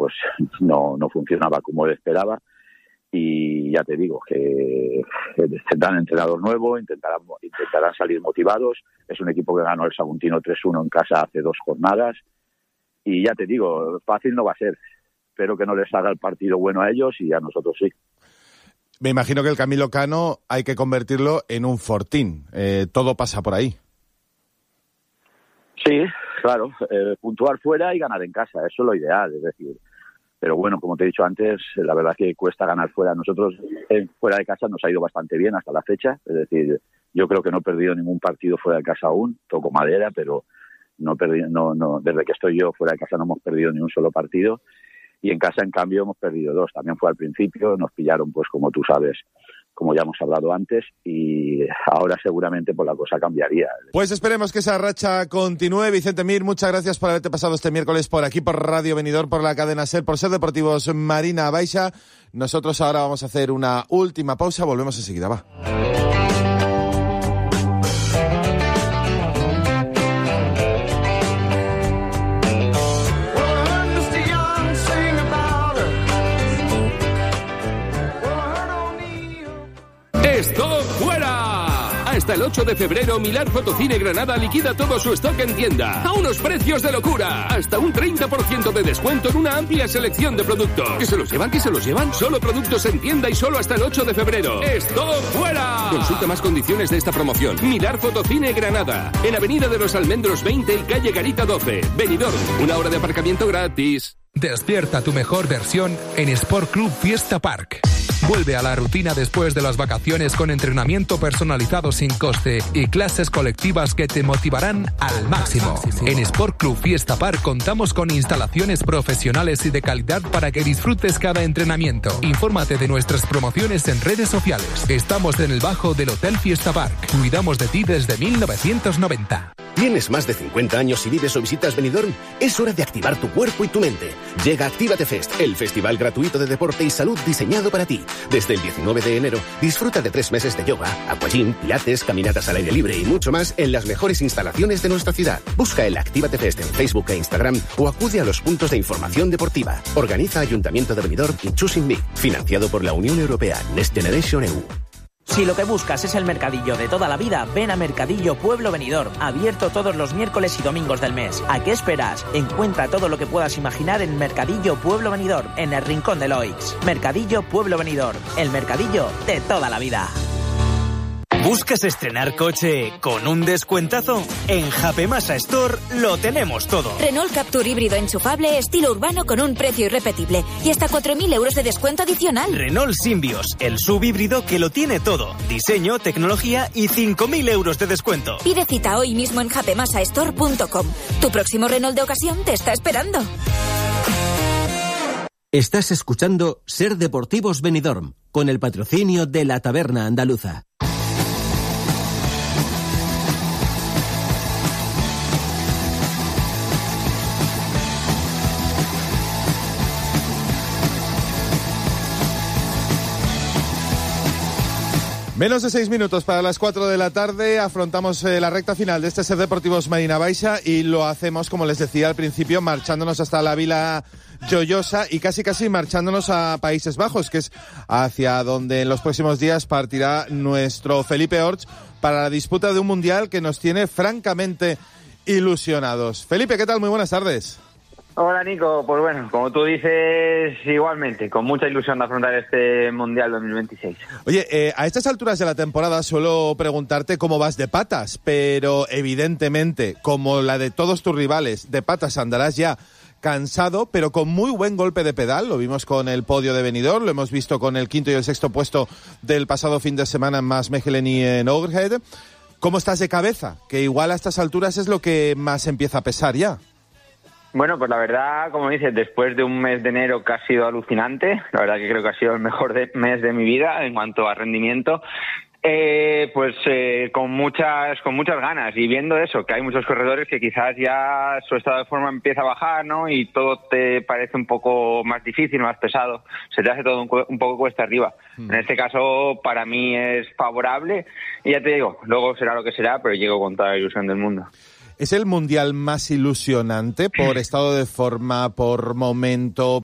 pues no funcionaba como él esperaba. Y ya te digo que tendrán entrenador nuevo, intentarán salir motivados. Es un equipo que ganó el Saguntino 3-1 en casa hace 2 jornadas. Y ya te digo, fácil no va a ser. Espero que no les haga el partido bueno a ellos y a nosotros sí. Me imagino que el Camilo Cano hay que convertirlo en un fortín. Todo pasa por ahí. Sí, claro. Puntuar fuera y ganar en casa. Eso es lo ideal, es decir. Pero bueno, como te he dicho antes, la verdad es que cuesta ganar fuera. Nosotros fuera de casa nos ha ido bastante bien hasta la fecha. Es decir, yo creo que no he perdido ningún partido fuera de casa aún. Toco madera, pero no desde que estoy yo fuera de casa no hemos perdido ni un solo partido. Y en casa, en cambio, hemos perdido 2. También fue al principio, nos pillaron, pues como tú sabes, como ya hemos hablado antes, y ahora seguramente pues la cosa cambiaría. Pues esperemos que esa racha continúe. Vicente Mir, muchas gracias por haberte pasado este miércoles por aquí, por Radio Benidorm, por la cadena SER, por Ser Deportivos Marina Baixa. Nosotros ahora vamos a hacer una última pausa, volvemos enseguida, va. ¡Stock fuera! Hasta el 8 de febrero, Milar Fotocine Granada liquida todo su stock en tienda. A unos precios de locura. Hasta un 30% de descuento en una amplia selección de productos. ¿Que se los llevan? ¿Que se los llevan? Solo productos en tienda y solo hasta el 8 de febrero. ¡Stock fuera! Consulta más condiciones de esta promoción. Milar Fotocine Granada. En Avenida de los Almendros 20 y Calle Garita 12. Benidorm. 1 hora de aparcamiento gratis. Despierta tu mejor versión en Sport Club Fiesta Park. Vuelve a la rutina después de las vacaciones con entrenamiento personalizado sin coste y clases colectivas que te motivarán al máximo. En Sport Club Fiesta Park contamos con instalaciones profesionales y de calidad para que disfrutes cada entrenamiento. Infórmate de nuestras promociones en redes sociales. Estamos en el bajo del Hotel Fiesta Park. Cuidamos de ti desde 1990. ¿Tienes más de 50 años y vives o visitas Benidorm? Es hora de activar tu cuerpo y tu mente. Llega Actívate Fest, el festival gratuito de deporte y salud diseñado para ti. Desde el 19 de enero, disfruta de 3 meses de yoga, aquagym, pilates, caminatas al aire libre y mucho más en las mejores instalaciones de nuestra ciudad. Busca el Actívate Fest en Facebook e Instagram o acude a los puntos de información deportiva. Organiza Ayuntamiento de Benidorm y Choosing Me, financiado por la Unión Europea Next Generation EU. Si lo que buscas es el mercadillo de toda la vida, ven a Mercadillo Pueblo Benidorm, abierto todos los miércoles y domingos del mes. ¿A qué esperas? Encuentra todo lo que puedas imaginar en Mercadillo Pueblo Benidorm, en el Rincón de Loix. Mercadillo Pueblo Benidorm, el mercadillo de toda la vida. ¿Buscas estrenar coche con un descuentazo? En Japemasa Store lo tenemos todo. Renault Captur híbrido enchufable estilo urbano con un precio irrepetible y hasta 4.000 euros de descuento adicional. Renault Symbioz, el SUV híbrido que lo tiene todo. Diseño, tecnología y 5.000 euros de descuento. Pide cita hoy mismo en japemasastore.com. Tu próximo Renault de ocasión te está esperando. Estás escuchando Ser Deportivos Benidorm con el patrocinio de la Taberna Andaluza. Menos de 6 minutos para las 4 de la tarde, afrontamos la recta final de este Ser Deportivos Marina Baixa y lo hacemos, como les decía al principio, marchándonos hasta la Vila Joiosa y casi marchándonos a Países Bajos, que es hacia donde en los próximos días partirá nuestro Felipe Orts para la disputa de un mundial que nos tiene francamente ilusionados. Felipe, ¿qué tal? Muy buenas tardes. Hola Nico, pues bueno, como tú dices, igualmente, con mucha ilusión de afrontar este Mundial 2026. Oye, a estas alturas de la temporada suelo preguntarte cómo vas de patas, pero evidentemente, como la de todos tus rivales, de patas andarás ya cansado, pero con muy buen golpe de pedal. Lo vimos con el podio de Benidorm, lo hemos visto con el 5º y el 6º puesto del pasado fin de semana en Maasmechelen y en Overhead. ¿Cómo estás de cabeza? Que igual a estas alturas es lo que más empieza a pesar ya. Bueno, pues la verdad, como dices, después de un mes de enero que ha sido alucinante, la verdad que creo que ha sido el mejor mes de mi vida en cuanto a rendimiento, con muchas ganas y viendo eso, que hay muchos corredores que quizás ya su estado de forma empieza a bajar, ¿no? Y todo te parece un poco más difícil, más pesado, se te hace todo un poco cuesta arriba. En este caso, para mí es favorable y ya te digo, luego será lo que será, pero llego con toda la ilusión del mundo. ¿Es el mundial más ilusionante por estado de forma, por momento,